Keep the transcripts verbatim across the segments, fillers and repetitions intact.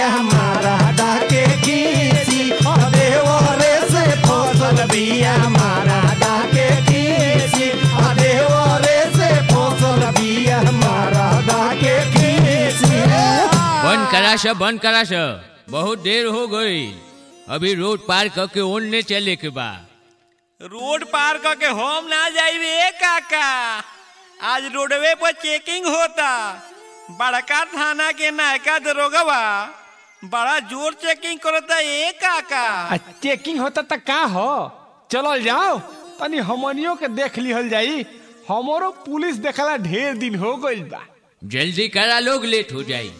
बिया मरदा के खीसी देवरे से फसल बिया मरदा के खीसी देवरे से फसल बिया मरदा के खीसी। बंद करा सब बंद करा सब, बहुत देर हो गई, अभी रोड पार करके ओढ़ने चले के बा। रोड पार करके हम ना जाइए काका, आज रोडवे पर चेकिंग होता। बड़का थाना के नायका दरोगवा बड़ा जोर चेकिंग करता है काका। चेकिंग होता तो का हो, चलल जाओ तनी हमनियों के देख लिहल जाई, हमारो पुलिस देखला ढेर दिन हो गइल बा। जल्दी करा, लोग लेट हो जाई।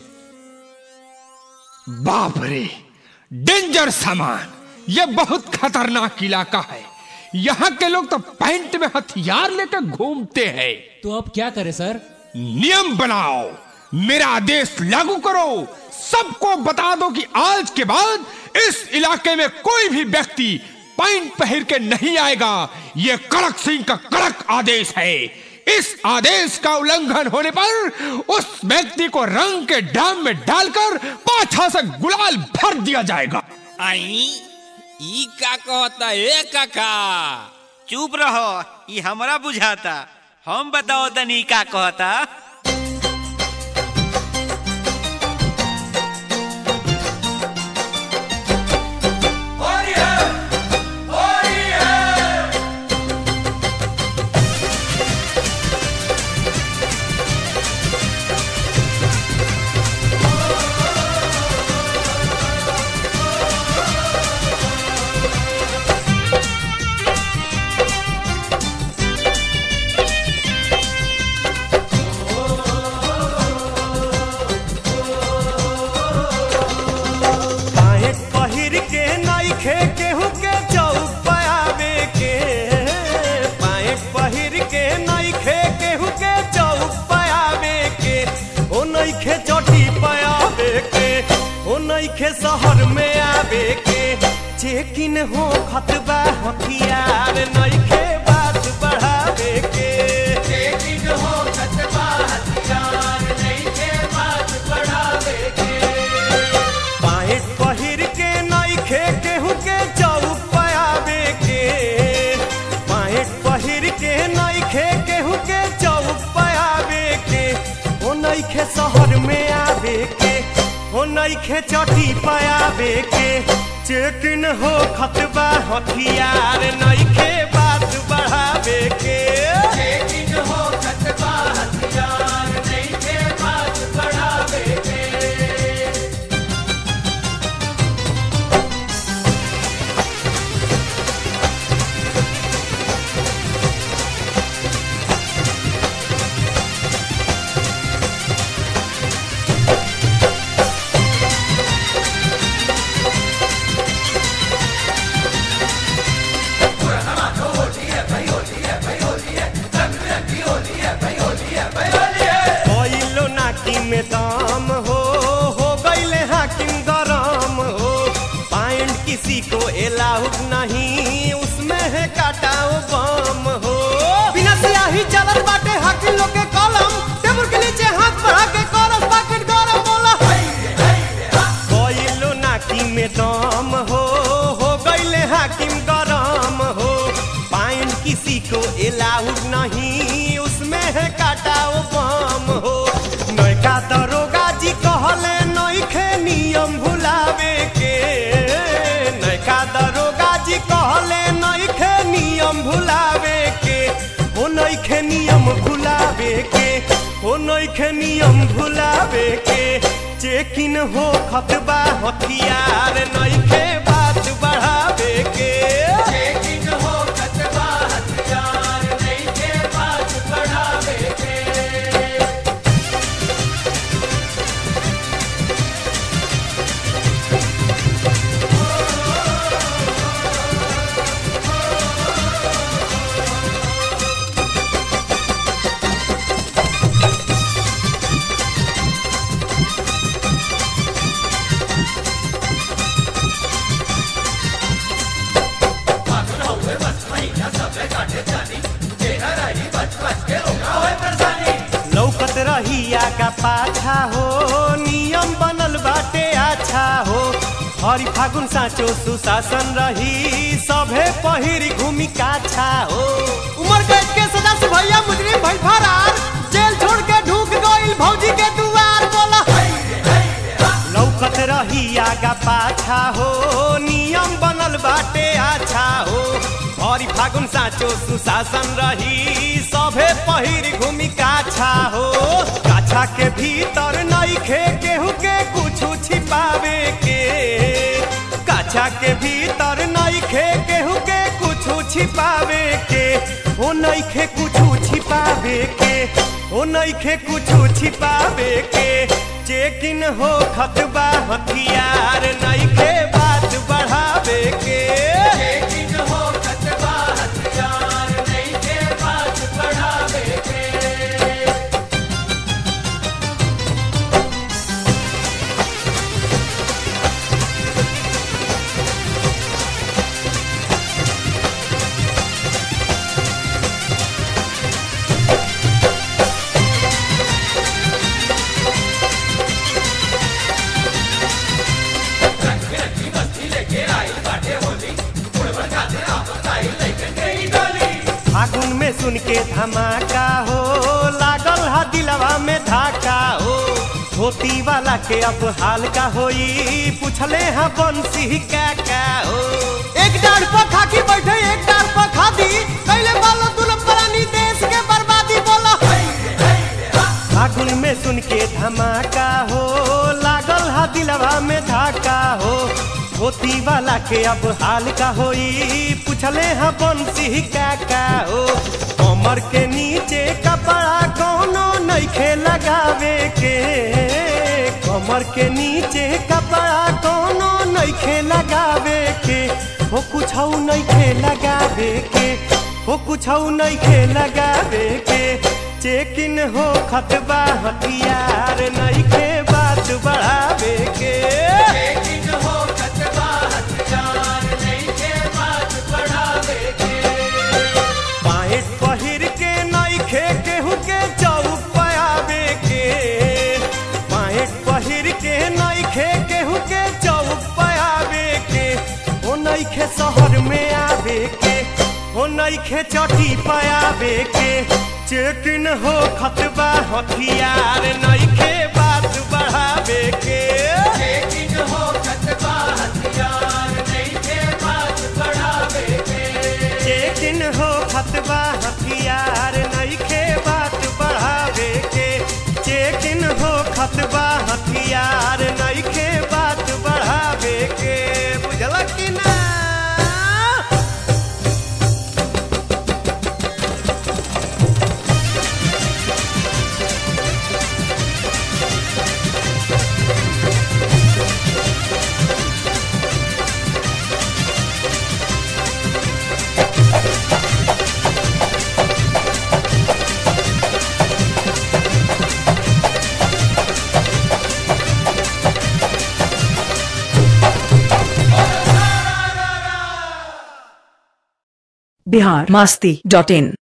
बाप रे, डेंजर सामान, ये बहुत खतरनाक इलाका है। यहाँ के लोग तो पैंट में हथियार लेकर घूमते हैं। तो अब क्या करें सर? नियम बनाओ, मेरा आदेश लागू करो, सबको बता दो कि आज के बाद इस इलाके में कोई भी व्यक्ति पैंट पहन के नहीं आएगा। ये कड़क सिंह का कड़क आदेश है। इस आदेश का उल्लंघन होने पर उस व्यक्ति को रंग के ड्राम में डालकर पाछा से गुलाल भर दिया जाएगा। आई ई का कहता है काका? चुप रहो, ये हमरा बुझाता, हम बताओ तनी का कहता। शहर में आवे के चेकिन हो खतबा हथियार नइखे बात बढ़ावे के। चेकिन हो खतबा हथियार नइखे बात बढ़ावे के। पैंट पहिर के नइखे केहू के चौक पे आवे के। पैंट पहिर के नइखे केहू के चौक पे आवे के। ओ नइखे शहर में आवे के, हो नइखे चटी पायावे के। चेकिन हो खतबा हथियार नइखे बात बढ़ावे के। चेकिन हो खतबा हथियार नइखे बात बढ़ावे के। में दाम हो हो गईले हाकिम गरम हो। पैंट किसी को एलाउड नहीं, उसमें है काटाओ बम हो। बिना सियाही चलत बाटे हाकिम लोग के कलम, टेबल के नीचे हाथ बढ़ा के कॉलस पॉकेट गरम बोला। गईलो नाकी में दाम हो हो गईले हाकिम गरम हो। पैंट किसी को एलाउड नहीं, उसमें है काटाओ बम हो। नयका दरोगा जी कहले नइखे नियम भुलावे के। नयका दरोगा जी कहले नइखे नियम भुलावे के। ओ नइखे नियम भुलावे के, ओ नइखे नियम भुलावे के। चेकिन हो खतबा हथियार नइखे बात बढ़ावे के। चेकिन हो खतबा हथियार नइखे बात बढ़ावे के। लौकत रहिया का पाछा हो, नियम बनल बाटे अच्छा हरि फागुन साँचो सुशासन रही सभे पहिरी घूमी काछा हो। उमर कैद के सजा से भैया मुजरिम भइल फरार, जेल छोड़ के ढूक गइल भौजी के दुआर। बोला लौकत रही आगा पाछा हो, नियम बनल बाटे अच्छा हो। हरि फागुन साँचो सुशासन रही सभे पहिरी घूमी काछा हो। काछा के भीतर नइखे केहू के कुछु छिपावे के, काछा के भीतर नइखे केहू के कुछु छिपावे के। ओ नइखे कुछु छिपावे के, ओ नइखे कुछु छिपावे के। चेकिन हो खतबा हथियार नइखे बात बढ़ावे के। चेकिन हो खतबा हथियार नइखे बात बढ़ावे के। फागुन में सुन के धमाका हो, लागल हा दिलवा में धाका हो। धोती वाला के अब हाल का होई, पूछले हा बंसी का का हो। एक डार पर खाकी बैठे एक डार पर खादी, कैले बालो दुल्हन परानी देश के बर्बादी। बोला फागुन में सुन के धमाका हो, लागल हा दिलवा में धाका हो। धोती वाला के अब हाल का होई, पूछले हाँ बंसी का का हो। कमर के नीचे कपड़ा कोनो नइखे लगावे के, कमर के नीचे कपड़ा कोनो नइखे लगावे के। हो कुछौ नइखे लगावे के, हो कुछौ नइखे लगावे के। चेकिन हो खतबा हथियार नइखे बात बढ़ावे के। चेकिन हो खतबा हथियार नइखे बात बढ़ावे के। पाएट पहिर के नइखे केहू के चौक पावे के, पाएट पहिर के नइखे केहू के चौक पावे के। ओ नइखे शहर में आवे के, ओ नइखे चटी पावे के। चेकिन हो खतबा हथियार नइखे बात बढ़ावे के। चेकिन हो खतबा हथियार नइखे बात बढ़ावे के। चेकिन हो खतबा हथियार नइखे बात बढ़ावे के। चेकिन हो खतबा हथियार नइखे बात बढ़ावे के। बुझल कि ना? बिहार मस्ती डॉट इन